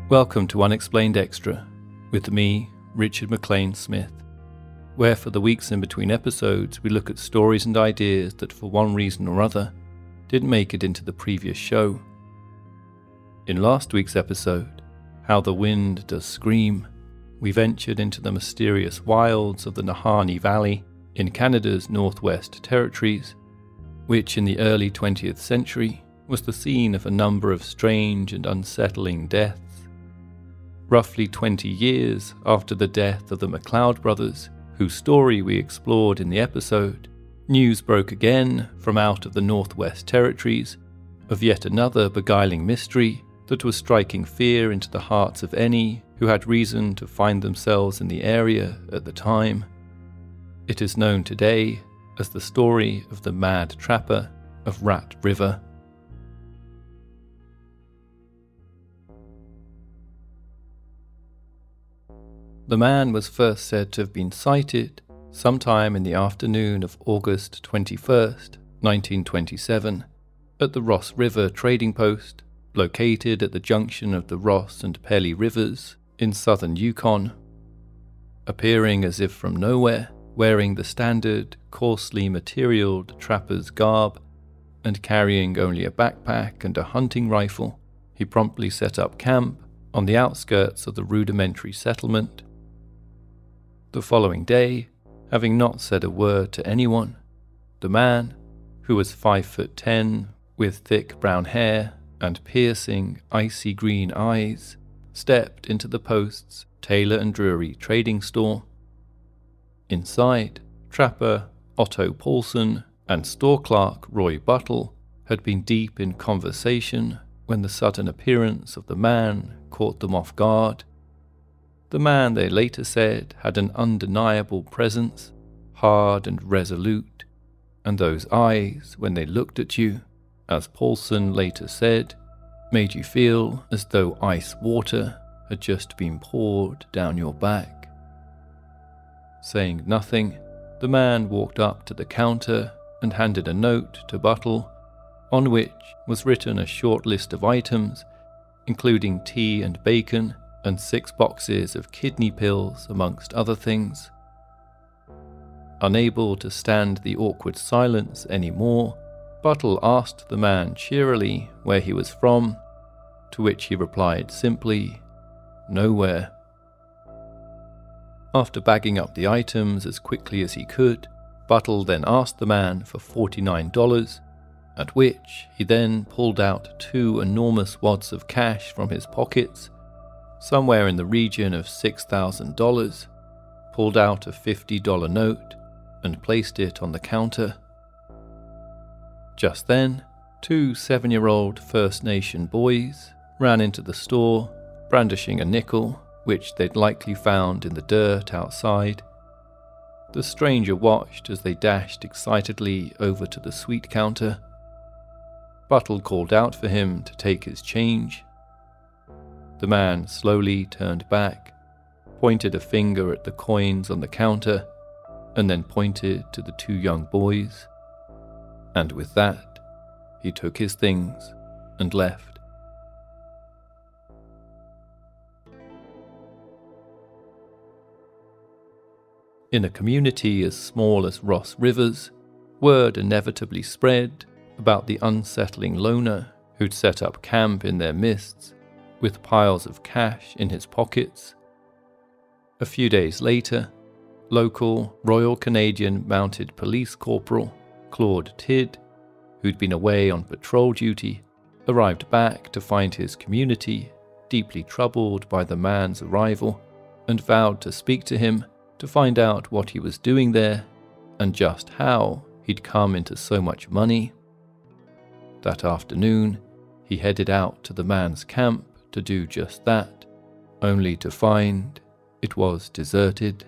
Welcome to Unexplained Extra, with me, Richard McLean Smith, where for the weeks in between episodes we look at stories and ideas that for one reason or other didn't make it into the previous show. In last week's episode, How the Wind Does Scream, we ventured into the mysterious wilds of the Nahanni Valley in Canada's Northwest Territories, which in the early 20th century was the scene of a number of strange and unsettling deaths. Roughly 20 years after the death of the McLeod brothers, whose story we explored in the episode, news broke again from out of the Northwest Territories of yet another beguiling mystery that was striking fear into the hearts of any who had reason to find themselves in the area at the time. It is known today as the story of the Mad Trapper of Rat River. The man was first said to have been sighted sometime in the afternoon of August 21st, 1927, at the Ross River trading post, located at the junction of the Ross and Pelly Rivers in southern Yukon. Appearing as if from nowhere, wearing the standard, coarsely materialed trapper's garb, and carrying only a backpack and a hunting rifle, he promptly set up camp on the outskirts of the rudimentary settlement. The following day, having not said a word to anyone, the man, who was 5'10", with thick brown hair and piercing, icy green eyes, stepped into the post's Taylor and Drury trading store. Inside, trapper Otto Paulson and store clerk Roy Buttle had been deep in conversation when the sudden appearance of the man caught them off guard. The man, they later said, had an undeniable presence, hard and resolute, and those eyes, when they looked at you, as Paulson later said, made you feel as though ice water had just been poured down your back. Saying nothing, the man walked up to the counter and handed a note to Buttle, on which was written a short list of items, including tea and bacon, and 6 boxes of kidney pills, amongst other things. Unable to stand the awkward silence any more, Buttle asked the man cheerily where he was from, to which he replied simply, "Nowhere." After bagging up the items as quickly as he could, Buttle then asked the man for $49, at which he then pulled out 2 enormous wads of cash from his pockets, somewhere in the region of $6,000, pulled out a $50 note and placed it on the counter. Just then, 2 7-year-old First Nation boys ran into the store, brandishing a nickel, which they'd likely found in the dirt outside. The stranger watched as they dashed excitedly over to the sweet counter. Buttle called out for him to take his change. The man slowly turned back, pointed a finger at the coins on the counter, and then pointed to the 2 young boys. And with that, he took his things and left. In a community as small as Ross Rivers, word inevitably spread about the unsettling loner who'd set up camp in their midst, with piles of cash in his pockets. A few days later, local Royal Canadian Mounted Police Corporal Claude Tidd, who'd been away on patrol duty, arrived back to find his community deeply troubled by the man's arrival, and vowed to speak to him to find out what he was doing there and just how he'd come into so much money. That afternoon, he headed out to the man's camp to do just that, only to find it was deserted.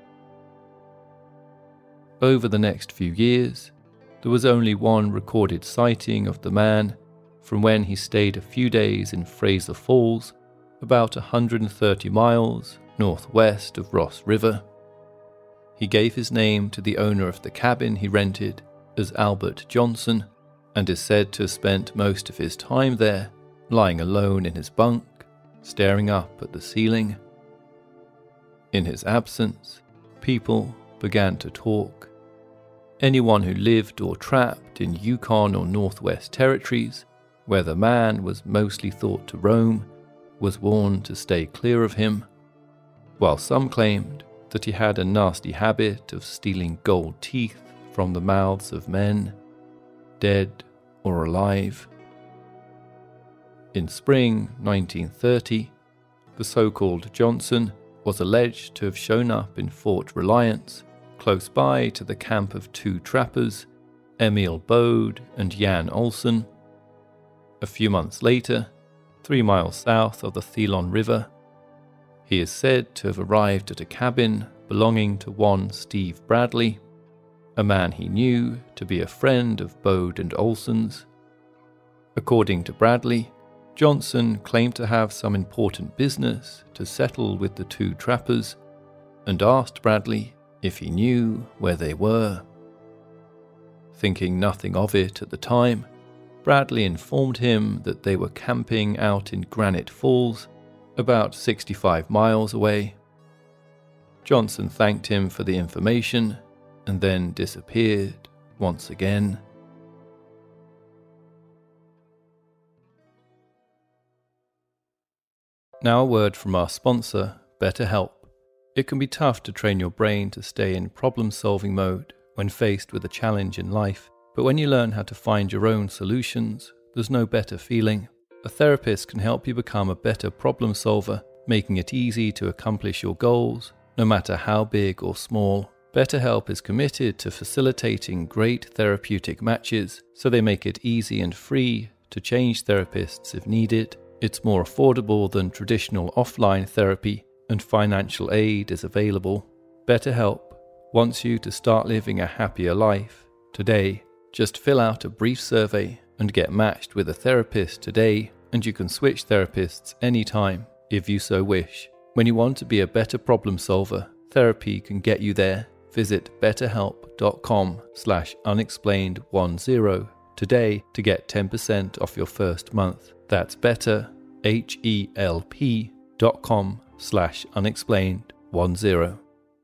Over the next few years, there was only one recorded sighting of the man from when he stayed a few days in Fraser Falls, about 130 miles northwest of Ross River. He gave his name to the owner of the cabin he rented as Albert Johnson, and is said to have spent most of his time there, lying alone in his bunk, staring up at the ceiling. In his absence, people began to talk. Anyone who lived or trapped in Yukon or Northwest Territories, where the man was mostly thought to roam, was warned to stay clear of him, while some claimed that he had a nasty habit of stealing gold teeth from the mouths of men, dead or alive. In spring 1930, the so-called Johnson was alleged to have shown up in Fort Reliance, close by to the camp of two trappers, Emil Bode and Jan Olsen. A few months later, 3 miles south of the Thelon River, he is said to have arrived at a cabin belonging to one Steve Bradley, a man he knew to be a friend of Bode and Olsen's. According to Bradley, Johnson claimed to have some important business to settle with the two trappers and asked Bradley if he knew where they were. Thinking nothing of it at the time, Bradley informed him that they were camping out in Granite Falls, about 65 miles away. Johnson thanked him for the information and then disappeared once again. Now a word from our sponsor, BetterHelp. It can be tough to train your brain to stay in problem-solving mode when faced with a challenge in life, but when you learn how to find your own solutions, there's no better feeling. A therapist can help you become a better problem solver, making it easy to accomplish your goals, no matter how big or small. BetterHelp is committed to facilitating great therapeutic matches, so they make it easy and free to change therapists if needed. It's more affordable than traditional offline therapy, and financial aid is available. BetterHelp wants you to start living a happier life today. Just fill out a brief survey and get matched with a therapist today, and you can switch therapists anytime if you so wish. When you want to be a better problem solver, therapy can get you there. Visit betterhelp.com/unexplained10 today to get 10% off your first month. That's betterhelp.com/unexplained10.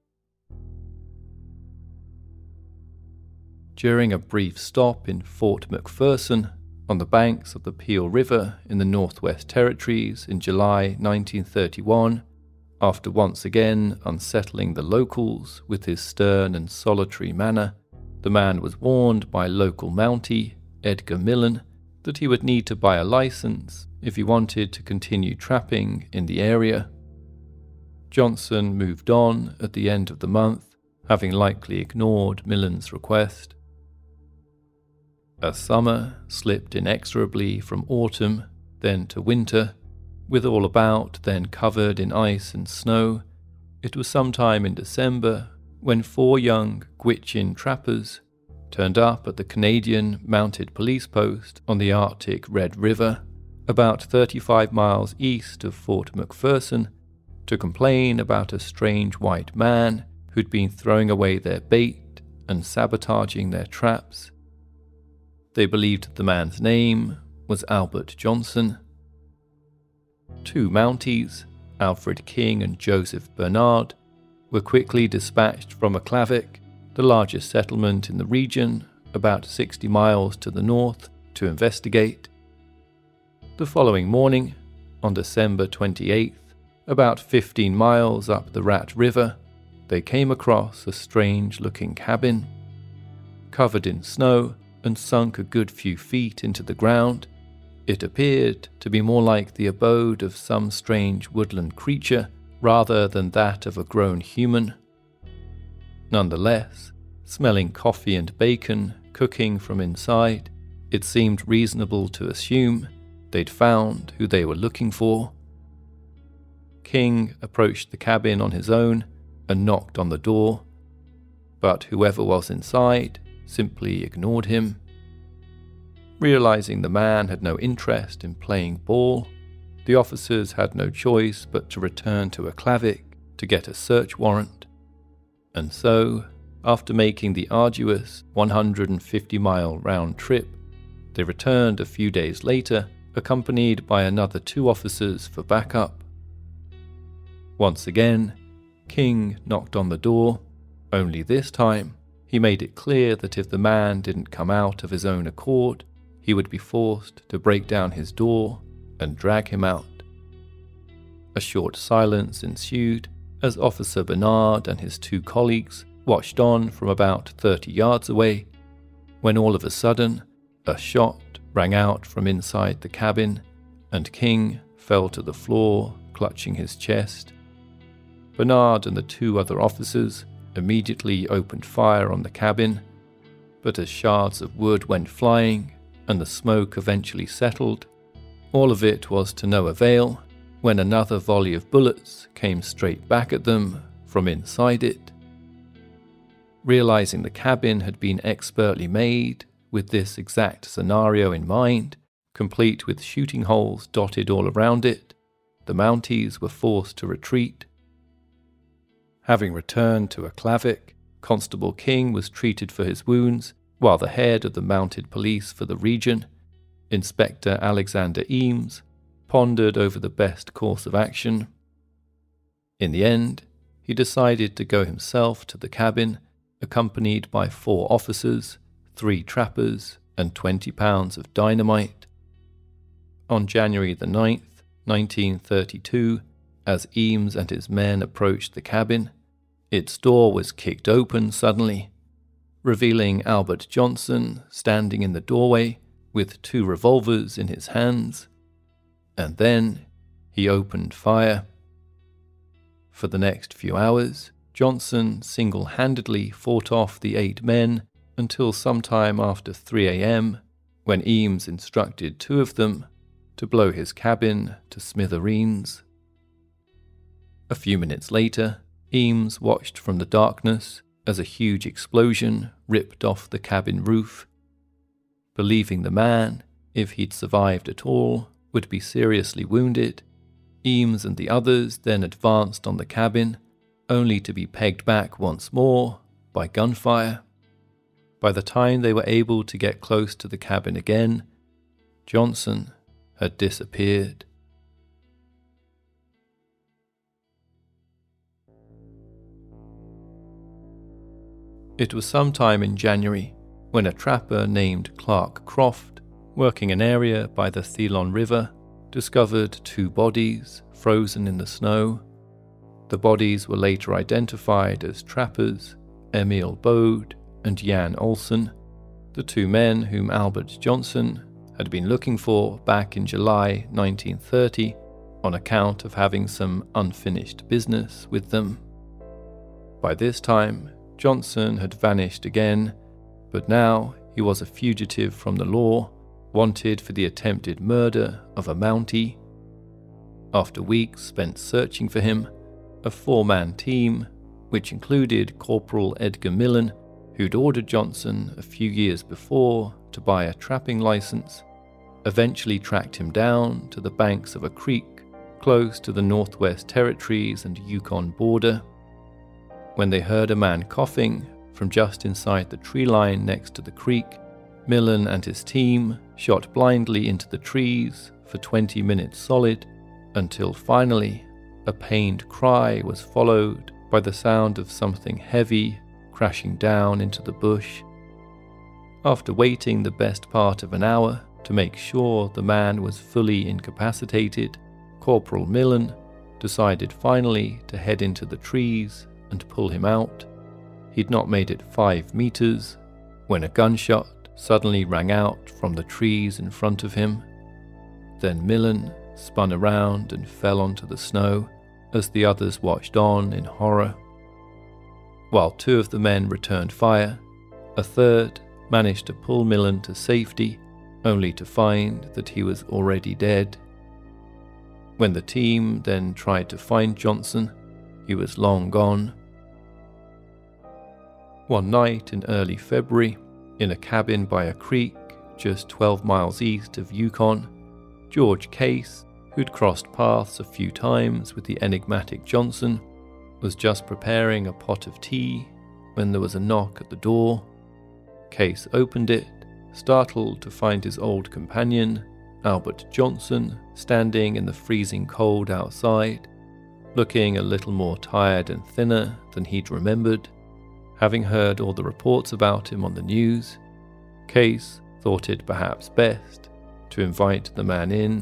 During a brief stop in Fort McPherson, on the banks of the Peel River in the Northwest Territories in July 1931, after once again unsettling the locals with his stern and solitary manner, the man was warned by local Mountie, Edgar Millen, that he would need to buy a license if he wanted to continue trapping in the area. Johnson moved on at the end of the month, having likely ignored Millen's request. As summer slipped inexorably from autumn, then to winter, with all about then covered in ice and snow, it was sometime in December when 4 young Gwich'in trappers turned up at the Canadian Mounted Police Post on the Arctic Red River, about 35 miles east of Fort McPherson, to complain about a strange white man who'd been throwing away their bait and sabotaging their traps. They believed the man's name was Albert Johnson. 2 Mounties, Alfred King and Joseph Bernard, were quickly dispatched from Aklavik, the largest settlement in the region, about 60 miles to the north, to investigate. The following morning, on December 28th, about 15 miles up the Rat River, they came across a strange-looking cabin. Covered in snow and sunk a good few feet into the ground, it appeared to be more like the abode of some strange woodland creature rather than that of a grown human. Nonetheless, smelling coffee and bacon cooking from inside, it seemed reasonable to assume they'd found who they were looking for. King approached the cabin on his own and knocked on the door, but whoever was inside simply ignored him. Realizing the man had no interest in playing ball, the officers had no choice but to return to Aklavik to get a search warrant. And so, after making the arduous 150-mile round trip, they returned a few days later accompanied by another 2 officers for backup. Once again, King knocked on the door, only this time he made it clear that if the man didn't come out of his own accord, he would be forced to break down his door and drag him out. A short silence ensued as Officer Bernard and his 2 colleagues watched on from about 30 yards away, when all of a sudden, a shot rang out from inside the cabin, and King fell to the floor, clutching his chest. Bernard and the 2 other officers immediately opened fire on the cabin, but as shards of wood went flying and the smoke eventually settled, all of it was to no avail when another volley of bullets came straight back at them from inside it. Realizing the cabin had been expertly made with this exact scenario in mind, complete with shooting holes dotted all around it, the Mounties were forced to retreat. Having returned to Aklavik, Constable King was treated for his wounds, while the head of the mounted police for the region, Inspector Alexander Eames, pondered over the best course of action. In the end, he decided to go himself to the cabin, accompanied by 4 officers, 3 trappers, and 20 pounds of dynamite. On January the 9th, 1932, as Eames and his men approached the cabin, its door was kicked open suddenly, revealing Albert Johnson standing in the doorway with 2 revolvers in his hands, and then he opened fire. For the next few hours, Johnson single-handedly fought off the 8 men until sometime after 3 a.m, when Eames instructed 2 of them to blow his cabin to smithereens. A few minutes later, Eames watched from the darkness as a huge explosion ripped off the cabin roof. Believing the man, if he'd survived at all, would be seriously wounded, Eames and the others then advanced on the cabin, only to be pegged back once more by gunfire. By the time they were able to get close to the cabin again, Johnson had disappeared. It was sometime in January when a trapper named Clark Croft, working an area by the Thelon River, discovered 2 bodies frozen in the snow. The bodies were later identified as trappers Emil Bode and Jan Olsen, the 2 men whom Albert Johnson had been looking for back in July 1930 on account of having some unfinished business with them. By this time, Johnson had vanished again, but now he was a fugitive from the law, wanted for the attempted murder of a Mountie. After weeks spent searching for him, a 4-man team, which included Corporal Edgar Millen, who'd ordered Johnson a few years before to buy a trapping license, eventually tracked him down to the banks of a creek close to the Northwest Territories and Yukon border. When they heard a man coughing from just inside the tree line next to the creek, Millen and his team shot blindly into the trees for 20 minutes solid, until finally a pained cry was followed by the sound of something heavy crashing down into the bush. After waiting the best part of an hour to make sure the man was fully incapacitated, Corporal Millen decided finally to head into the trees and pull him out. He'd not made it 5 meters when a gunshot suddenly rang out from the trees in front of him. Then Millen spun around and fell onto the snow as the others watched on in horror. While 2 of the men returned fire, a third managed to pull Millen to safety, only to find that he was already dead. When the team then tried to find Johnson, he was long gone. One night in early February, in a cabin by a creek just 12 miles east of Yukon, George Case, who'd crossed paths a few times with the enigmatic Johnson, was just preparing a pot of tea when there was a knock at the door. Case opened it, startled to find his old companion Albert Johnson, standing in the freezing cold outside, looking a little more tired and thinner than he'd remembered. Having heard all the reports about him on the news, Case thought it perhaps best to invite the man in.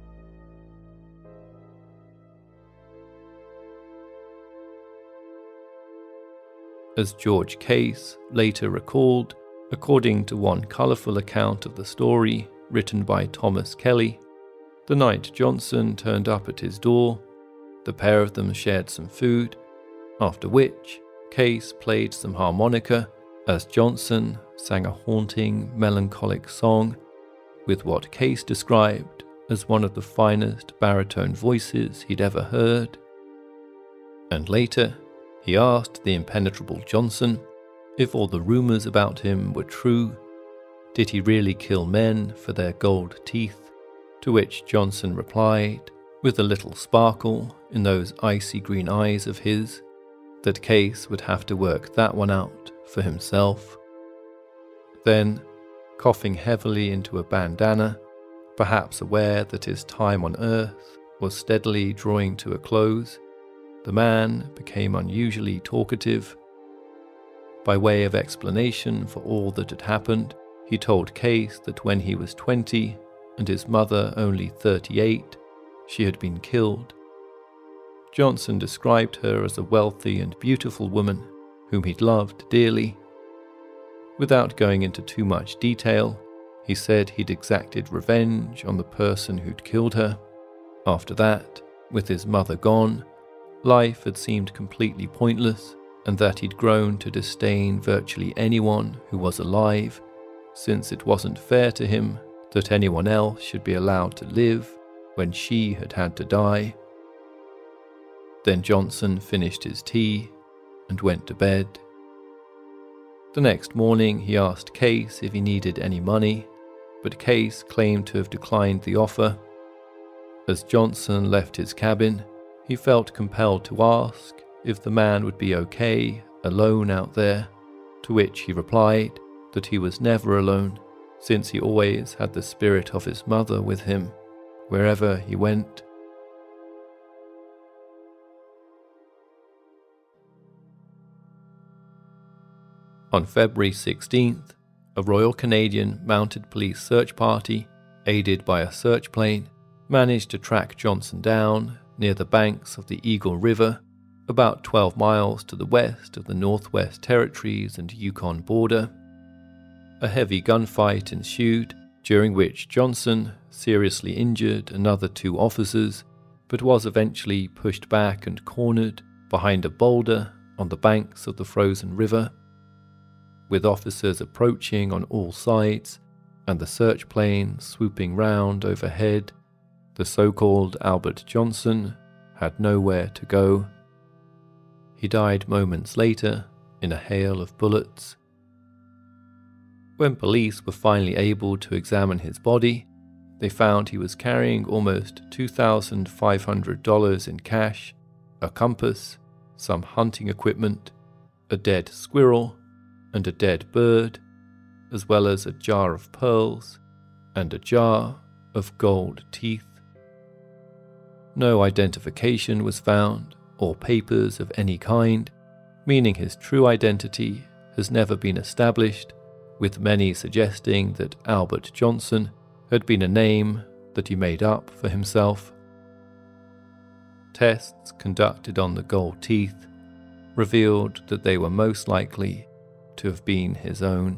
As George Case later recalled, according to one colourful account of the story written by Thomas Kelly, the night Johnson turned up at his door, the pair of them shared some food, after which Case played some harmonica as Johnson sang a haunting, melancholic song with what Case described as one of the finest baritone voices he'd ever heard. And later, he asked the impenetrable Johnson if all the rumours about him were true. Did he really kill men for their gold teeth? To which Johnson replied, with a little sparkle in those icy green eyes of his, that Case would have to work that one out for himself. Then, coughing heavily into a bandana, perhaps aware that his time on Earth was steadily drawing to a close, the man became unusually talkative. By way of explanation for all that had happened, he told Case that when he was 20 and his mother only 38, she had been killed. Johnson described her as a wealthy and beautiful woman whom he'd loved dearly. Without going into too much detail, he said he'd exacted revenge on the person who'd killed her. After that, with his mother gone, life had seemed completely pointless, and that he'd grown to disdain virtually anyone who was alive, since it wasn't fair to him that anyone else should be allowed to live when she had had to die. Then Johnson finished his tea and went to bed. The next morning he asked Case if he needed any money, but Case claimed to have declined the offer. As Johnson left his cabin, he felt compelled to ask if the man would be okay alone out there, to which he replied that he was never alone, since he always had the spirit of his mother with him wherever he went. On February 16th, a Royal Canadian Mounted Police search party, aided by a search plane, managed to track Johnson down near the banks of the Eagle River, about 12 miles to the west of the Northwest Territories and Yukon border. A heavy gunfight ensued, during which Johnson seriously injured another 2 officers, but was eventually pushed back and cornered behind a boulder on the banks of the frozen river. With officers approaching on all sides and the search plane swooping round overhead, the so-called Albert Johnson had nowhere to go. He died moments later in a hail of bullets. When police were finally able to examine his body, they found he was carrying almost $2,500 in cash, a compass, some hunting equipment, a dead squirrel, and a dead bird, as well as a jar of pearls and a jar of gold teeth. No identification was found, or papers of any kind, meaning his true identity has never been established, with many suggesting that Albert Johnson had been a name that he made up for himself. Tests conducted on the gold teeth revealed that they were most likely to have been his own.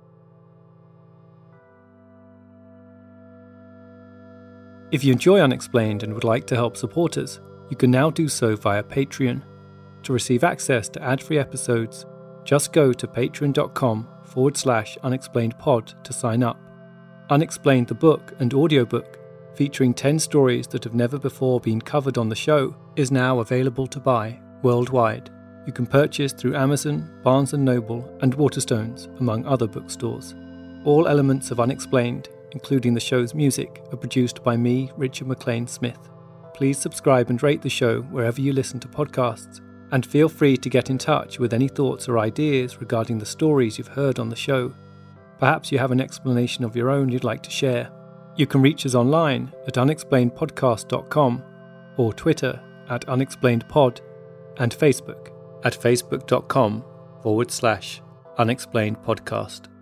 If you enjoy Unexplained and would like to help support us, you can now do so via Patreon. To receive access to ad-free episodes, just go to patreon.com/unexplainedpod to sign up. Unexplained the book and audiobook, featuring 10 stories that have never before been covered on the show, is now available to buy worldwide. You can purchase through Amazon, Barnes & Noble and Waterstones, among other bookstores. All elements of Unexplained, including the show's music, are produced by me, Richard McLean Smith. Please subscribe and rate the show wherever you listen to podcasts, and feel free to get in touch with any thoughts or ideas regarding the stories you've heard on the show. Perhaps you have an explanation of your own you'd like to share. You can reach us online at unexplainedpodcast.com or Twitter at unexplainedpod and Facebook at facebook.com/unexplainedpodcast.